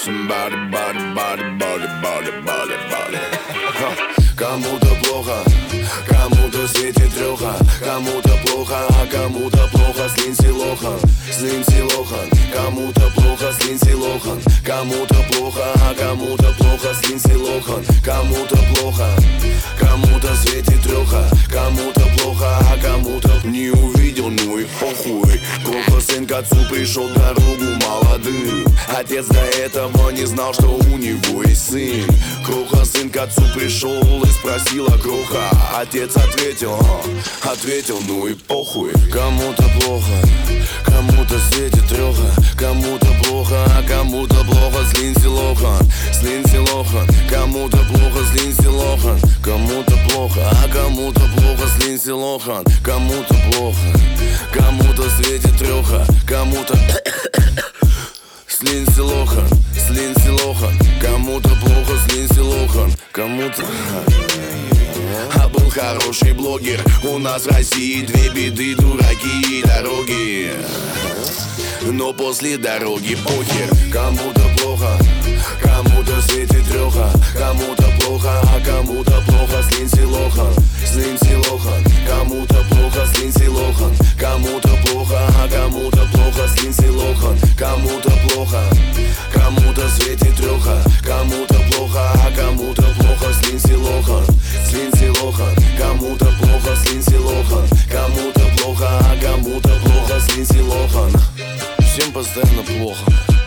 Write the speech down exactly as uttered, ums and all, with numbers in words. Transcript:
Somebody, body, body, body, body, body, body. Кому-то плохо, кому-то светит треха, кому-то плохо, а кому-то плохо с Линдси Лохан, с Линдси Лохан. Кому-то плохо с Линдси Лохан, кому-то плохо, а кому-то плохо с Линдси Лохан. Кому-то плохо, кому-то светит треха, кому-то плохо, а кому-то не увидел, ну и похуй. Плохо сын к отцу пришел дорогу молодым. Отец до этого не знал, что у него есть сын. Кроха сын к отцу пришел и спросила Кроха. Отец ответил, а, ответил, ну и похуй. Кому-то плохо, кому-то светит треха, кому-то плохо, а кому-то плохо с Линдси Лохан, с Линдси Лохан. Кому-то плохо с Линдси Лохан, кому-то плохо, а кому-то плохо с Линдси Лохан. Кому-то плохо, кому-то светит треха, кому-то с Линдси Лохан, с Линдси Лохан. Кому-то плохо с Линдси Лохан, кому-то. А был хороший блогер. У нас в России две беды, дураки и дороги. Но после дороги похер. Кому-то плохо, кому-то светит треха, кому-то плохо, а кому-то плохо с Линдси Лохан, с Линдси Лохан. Кому-то плохо с Линдси Лохан, кому-то плохо, а кому-то плохо с Линдси Лохан. Кому-то плохо, кому-то светит треха, кому-то плохо, а кому-то плохо с Линдси Лохан, с Линдси Лохан. Кому-то плохо с Линдси Лохан, кому-то плохо, а кому-то плохо с Линдси Лохан. Всем постоянно плохо.